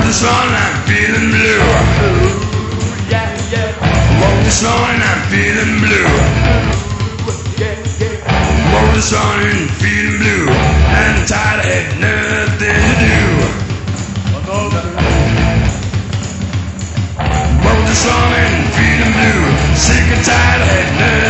this morning I'm feeling blue. Woke this morning I'm feeling blue. Woke this morning feeling blue. And tired, I had nothing to do. Woke this morning feeling blue. Sick and tired, I had nothing to do.